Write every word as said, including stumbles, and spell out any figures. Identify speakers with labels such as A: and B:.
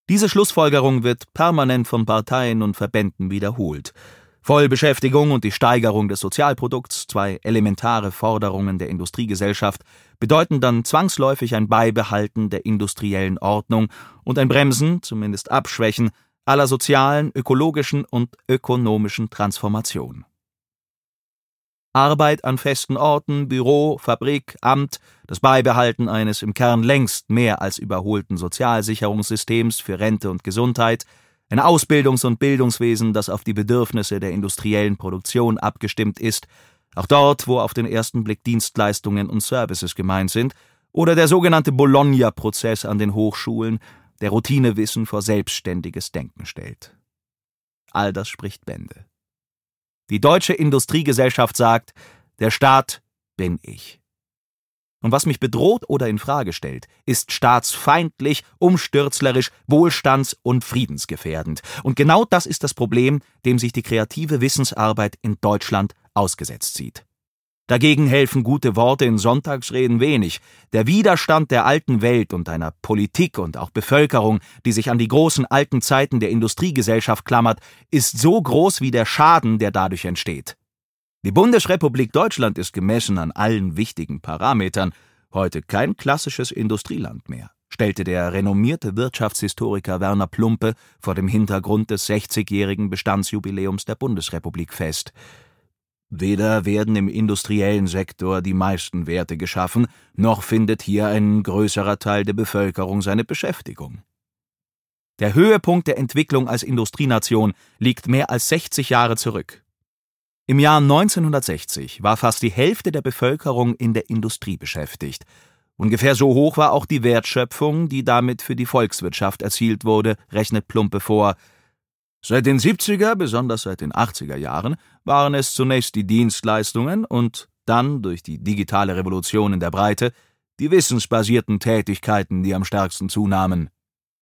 A: Diese Schlussfolgerung wird permanent von Parteien und Verbänden wiederholt. Vollbeschäftigung und die Steigerung des Sozialprodukts, zwei elementare Forderungen der Industriegesellschaft, bedeuten dann zwangsläufig ein Beibehalten der industriellen Ordnung und ein Bremsen, zumindest Abschwächen, aller sozialen, ökologischen und ökonomischen Transformation. Arbeit an festen Orten, Büro, Fabrik, Amt, das Beibehalten eines im Kern längst mehr als überholten Sozialsicherungssystems für Rente und Gesundheit, ein Ausbildungs- und Bildungswesen, das auf die Bedürfnisse der industriellen Produktion abgestimmt ist, auch dort, wo auf den ersten Blick Dienstleistungen und Services gemeint sind, oder der sogenannte Bologna-Prozess an den Hochschulen, der Routinewissen vor selbstständiges Denken stellt. All das spricht Bände. Die deutsche Industriegesellschaft sagt, der Staat bin ich. Und was mich bedroht oder in Frage stellt, ist staatsfeindlich, umstürzlerisch, wohlstands- und friedensgefährdend. Und genau das ist das Problem, dem sich die kreative Wissensarbeit in Deutschland ausgesetzt sieht. Dagegen helfen gute Worte in Sonntagsreden wenig. Der Widerstand der alten Welt und einer Politik und auch Bevölkerung, die sich an die großen alten Zeiten der Industriegesellschaft klammert, ist so groß wie der Schaden, der dadurch entsteht. Die Bundesrepublik Deutschland ist gemessen an allen wichtigen Parametern heute kein klassisches Industrieland mehr, stellte der renommierte Wirtschaftshistoriker Werner Plumpe vor dem Hintergrund des sechzigjährigen Bestandsjubiläums der Bundesrepublik fest. Weder werden im industriellen Sektor die meisten Werte geschaffen, noch findet hier ein größerer Teil der Bevölkerung seine Beschäftigung. Der Höhepunkt der Entwicklung als Industrienation liegt mehr als sechzig Jahre zurück. Im Jahr neunzehnhundertsechzig war fast die Hälfte der Bevölkerung in der Industrie beschäftigt. Ungefähr so hoch war auch die Wertschöpfung, die damit für die Volkswirtschaft erzielt wurde, rechnet Plumpe vor. Seit den siebziger, besonders seit den achtziger Jahren, waren es zunächst die Dienstleistungen und dann, durch die digitale Revolution in der Breite, die wissensbasierten Tätigkeiten, die am stärksten zunahmen.